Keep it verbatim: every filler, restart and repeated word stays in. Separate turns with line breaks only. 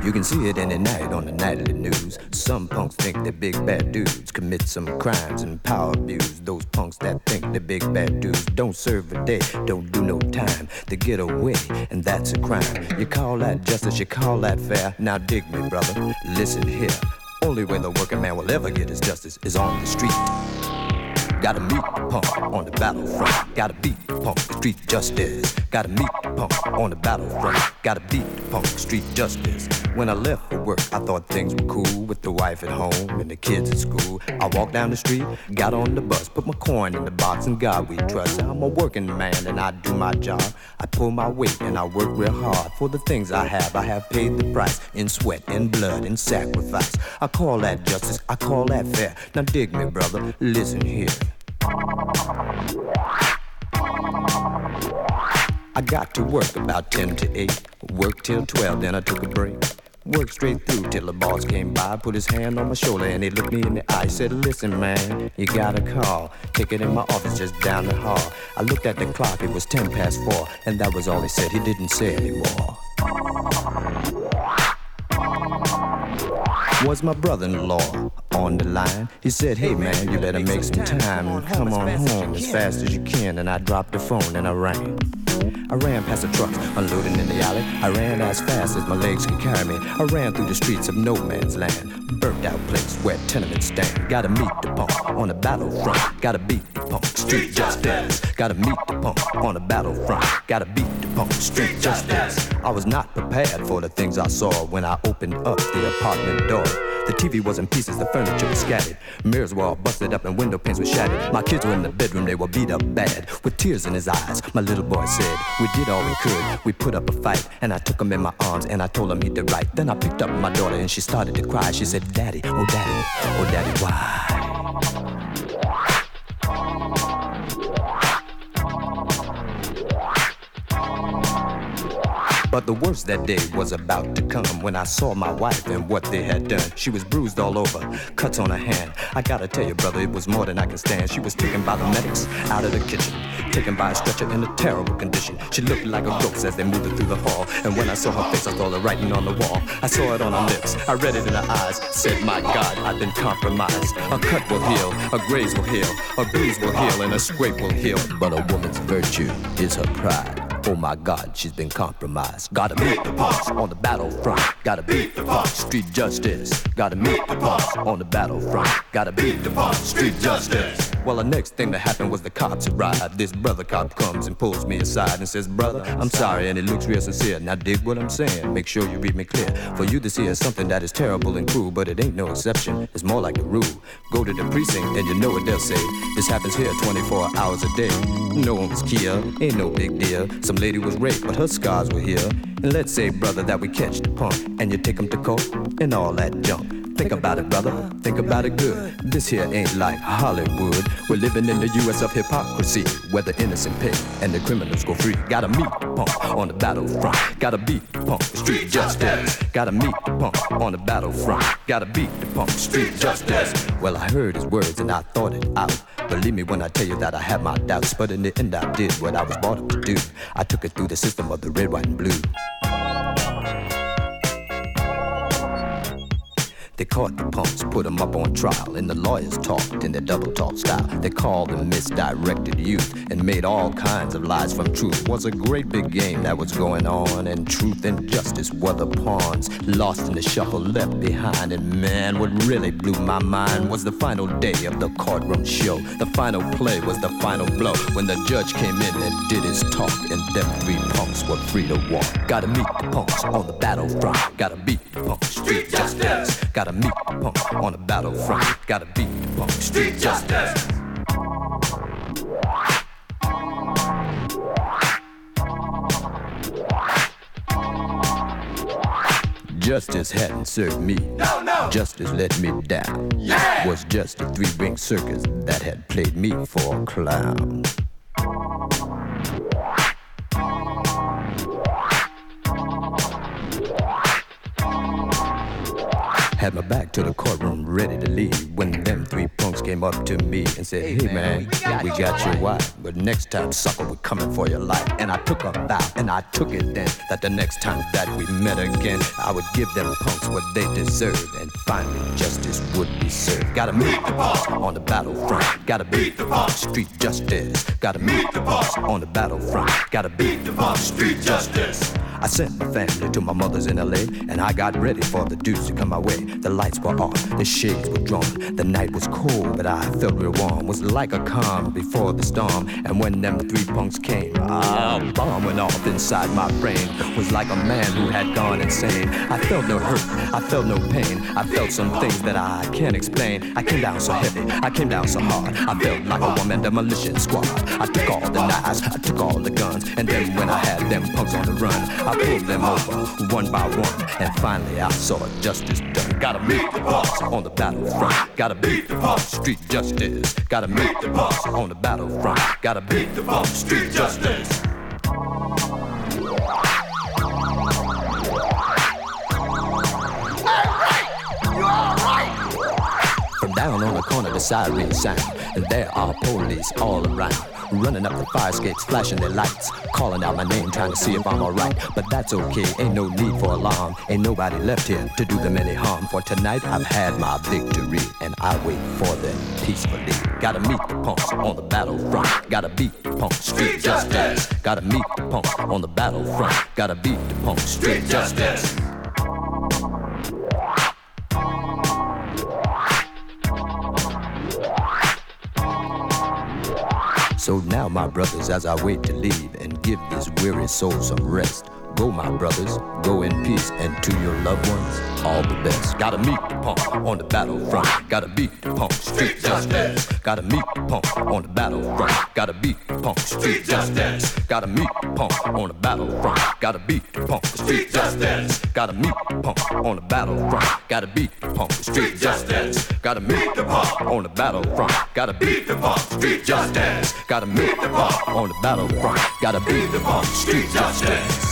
You can see it any night on the nightly news. Some punks think they're big bad dudes, commit some crimes and power abuse. Those punks that think they're big bad dudes don't serve a day, don't do no time. They get away, and that's a crime. You call that justice, you call that fair. Now dig me, brother, listen here. Only way the working man will ever get his justice is on the street. Gotta meet the punk on the battlefront. Gotta beat the punk, street justice. Gotta meet the punk on the battlefront. Gotta beat the punk, street justice. When I left for work, I thought things were cool with the wife at home and the kids at school. I walked down the street, got on the bus, put my coin in the box, and God we trust. I'm a working man and I do my job. I pull my weight and I work real hard for the things I have. I have paid the price in sweat, in blood, in sacrifice. I call that justice, I call that fair. Now dig me, brother, listen here. I got to work about ten to eight, worked till twelve, then I took a break. Worked straight through till the boss came by, put his hand on my shoulder and he looked me in the eye. Said, listen man, you got a call, take it in my office just down the hall. I looked at the clock, it was ten past four, and that was all he said, he didn't say anymore. Was my brother-in-law on the line? He said, hey man, you better make some time and come on home as fast as you can. And I dropped the phone and I ran. I ran past the trucks, unloading in the alley. I ran as fast as my legs could carry me. I ran through the streets of no man's land. Burnt out place where tenements stand. Gotta meet the punk on the battlefront. Gotta beat the punk, street justice. Gotta meet the punk on the battlefront. Gotta beat the punk, street justice. I was not prepared for the things I saw when I opened up the apartment door. The T V was in pieces, the furniture was scattered. Mirrors were all busted up and window panes were shattered. My kids were in the bedroom, they were beat up bad. With tears in his eyes, my little boy said, we did all we could, we put up a fight. And I took him in my arms and I told him he did right. Then I picked up my daughter and she started to cry. She said, Daddy, oh daddy, oh daddy, why? But the worst that day was about to come when I saw my wife and what they had done. She was bruised all over, cuts on her hand. I gotta tell you, brother, it was more than I can stand. She was taken by the medics out of the kitchen, taken by a stretcher in a terrible condition. She looked like a ghost as they moved her through the hall. And when I saw her face, I saw the writing on the wall. I saw it on her lips, I read it in her eyes. Said, my God, I've been compromised. A cut will heal, a graze will heal, a bruise will heal, and a scrape will heal. But a woman's virtue is her pride. Oh my God, she's been compromised. Gotta meet the punks on the battlefront. Gotta beat the punks, street justice. Gotta meet the punks on the battlefront. Gotta beat the punks, street justice. Well, the next thing that happened was the cops arrived. This brother cop comes and pulls me aside and says, brother, I'm sorry, and he looks real sincere. Now dig what I'm saying, make sure you read me clear. For you to see is something that is terrible and cruel, but it ain't no exception, it's more like a rule. Go to the precinct and you know what they'll say. This happens here twenty-four hours a day. No one was killed, ain't no big deal. Some lady was raped, but her scars were here. And let's say, brother, that we catch the punk and you take him to court and all that junk. Think about it, brother, think about it good. This here ain't like Hollywood. We're living in the U S of hypocrisy, where the innocent pay and the criminals go free. Gotta meet the punk on the battlefront. Gotta beat the punk, street justice. Gotta meet the punk on the battlefront. Gotta beat the punk, street justice. Well, I heard his words and I thought it out. Believe me when I tell you that I had my doubts, but in the end I did what I was brought up to do. I took it through the system of the red, white, and blue. They caught the punks, put them up on trial, and the lawyers talked in their double talk style. They called them misdirected youth and made all kinds of lies from truth. It was a great big game that was going on, and truth and justice were the pawns, lost in the shuffle, left behind. And man, what really blew my mind was the final day of the courtroom show. The final play was the final blow, when the judge came in and did his talk, and them three punks were free to walk. Gotta meet the punks on the battlefront. Gotta beat the punks, street justice. Gotta meet the punk on the battlefront. Gotta beat the punk, street justice. Justice hadn't served me. No, no. Justice let me down. Yeah. Was just a three-ring circus that had played me for a clown. Had my back to the courtroom, ready to leave, when them three punks came up to me and said, hey, hey man, we got, we got your wife, but next time, sucker, we're coming for your life. And I took a vow, and I took it then, that the next time that we met again, I would give them punks what they deserve, and finally justice would be served. Gotta meet the punks on the battlefront, gotta beat the punks, street justice. Gotta meet the punks on the battlefront, gotta beat the punks, street justice. I sent my family to my mother's in L A, and I got ready for the deuce to come my way. The lights were off, the shades were drawn. The night was cold, but I felt real warm. Was like a calm before the storm. And when them three punks came, a bomb went off inside my brain. Was like a man who had gone insane. I felt no hurt, I felt no pain. I felt some things that I can't explain. I came down so heavy, I came down so hard. I felt like a woman demolition squad. I took all the knives, I took all the guns, and then when I had them punks on the run, I pulled them over one by one, and finally I saw justice done. Gotta meet the punks on the battlefront, gotta beat the punks, street justice. Gotta meet the punks on the battlefront, gotta beat the punks, street justice. From down on the corner the siren sound, and there are police all around, running up the fire escapes, flashing their lights, calling out my name, trying to see if I'm alright. But that's okay, ain't no need for alarm. Ain't nobody left here to do them any harm. For tonight I've had my victory, and I wait for them peacefully. Gotta meet the punks on the battlefront, gotta beat the punks, street justice. Gotta meet the punks on the battlefront, gotta beat the punks, street justice. So now, my brothers, as I wait to leave and give this weary soul some rest, go, my brothers, go in peace, and to your loved ones, all the best. Gotta meet the punk on the battlefront, gotta beat the punk, street justice. Gotta meet the punk on the battlefront, gotta beat the punk, street justice. Gotta meet the punk on the battlefront, gotta beat the punk, street justice. Gotta meet the punk on the battlefront, gotta beat the punk, street justice. Gotta meet the punk on the battlefront, gotta beat the punk, street justice. Gotta meet the punk on the battlefront, gotta beat the punk, street justice.